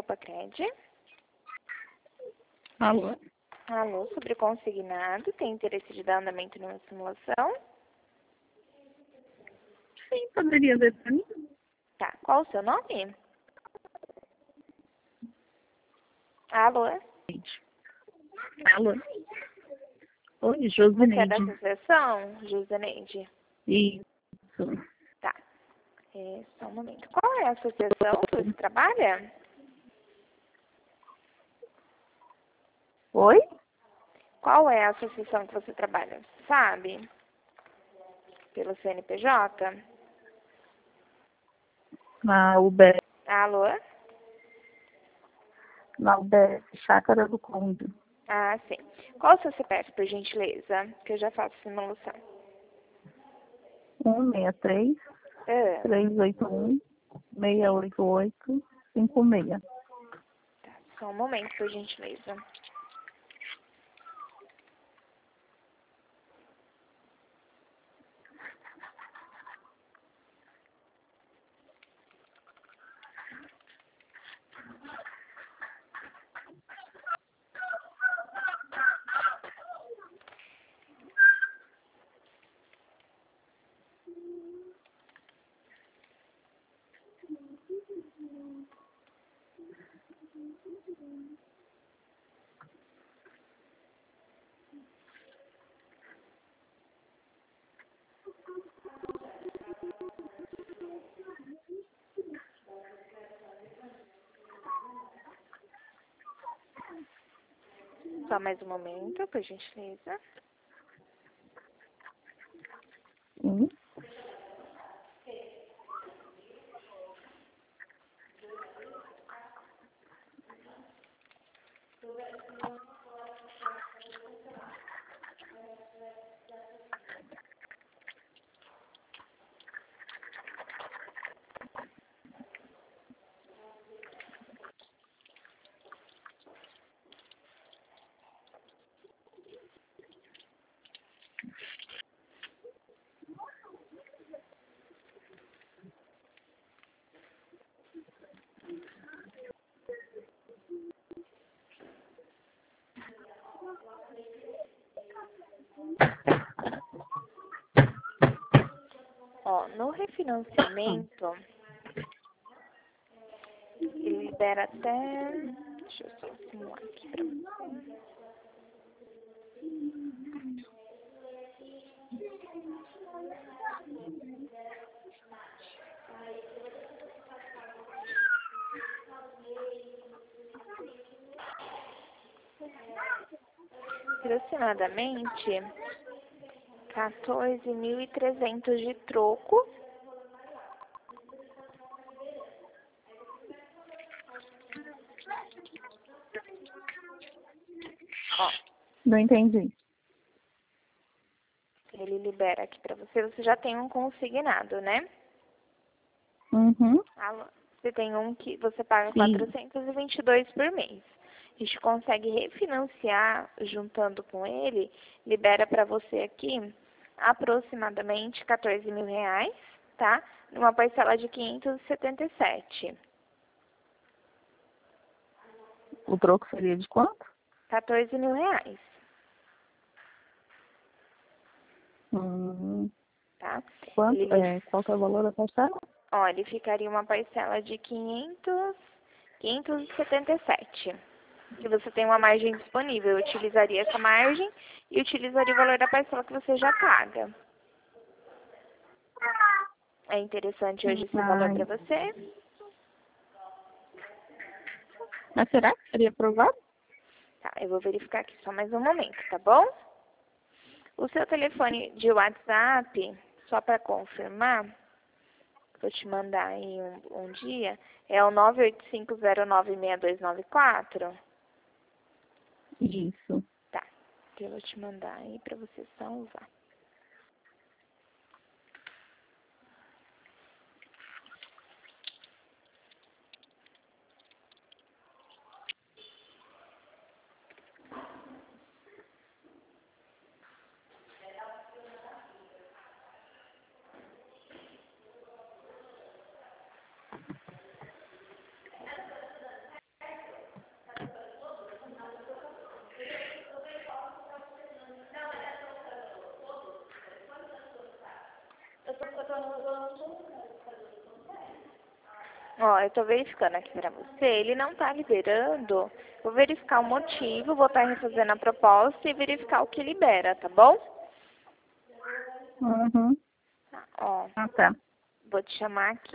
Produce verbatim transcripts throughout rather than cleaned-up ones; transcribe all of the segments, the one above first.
Opa, Cred. Alô? Alô, sobre consignado. Tem interesse de dar andamento numa simulação? Sim, poderia ver para mim? Tá. Qual o seu nome? Alô? Alô? Oi, Você é da Josineide. associação, Josaneide? Isso. Tá. É, só um momento. Qual é a associação que você trabalha? Oi? Qual é a associação que você trabalha? Sabe? Pelo C N P J? Na U B S, Alô? na U B S, Chácara do Conde. Ah, sim. Qual o seu C P F, por gentileza? Que eu já faço simulação. um seis três, Ah, três oito um, seis oito oito, cinco seis. tá. Só um momento, por gentileza. Só mais um momento, por gentileza. Sim. Ó, no refinanciamento, ele libera até... Deixa eu só simular aqui pra você. Aproximadamente quatorze mil e trezentos de troco. Ó, Não entendi. ele libera aqui pra você. Você já tem um consignado, né? Uhum. Alô? Você tem um que você paga Sim. quatrocentos e vinte e dois por mês. A gente consegue refinanciar juntando com ele, libera para você aqui aproximadamente quatorze mil reais, tá? Numa parcela de quinhentos e setenta e sete. O troco seria de quanto? quatorze mil reais, Hum. tá? Quanto? Ele, É, qual que é o valor da parcela? ó, ele ficaria uma parcela de quinhentos, quinhentos e setenta e sete. Que você tem uma margem disponível, eu utilizaria essa margem e utilizaria o valor da parcela que você já paga. É interessante hoje esse valor Ai. para você? Mas será que seria aprovado? Tá, eu vou verificar aqui só mais um momento, tá bom? O seu telefone de WhatsApp, só para confirmar, vou te mandar aí um, um dia, é o nove oito cinco zero nove seis dois nove quatro? Isso. Tá, eu vou te mandar aí para você salvar. Ó, eu tô verificando aqui pra você, ele não tá liberando. Vou verificar o motivo, vou estar refazendo a proposta e verificar o que libera, tá bom? Uhum. Tá, ó, Ah, tá. vou te chamar aqui.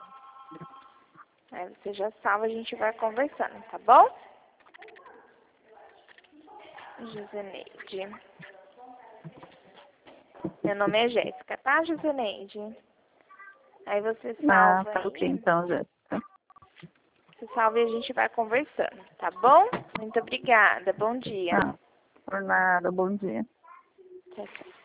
Aí você já salva, a gente vai conversando, tá bom? Joseneide. Meu nome é Jéssica, tá, Joseneide? Aí você Ah, salva tá ok, aí. então, Jéssica. Você salva e a gente vai conversando, tá bom? Muito obrigada, bom dia. Ah, por nada, bom dia. Tchau, tchau.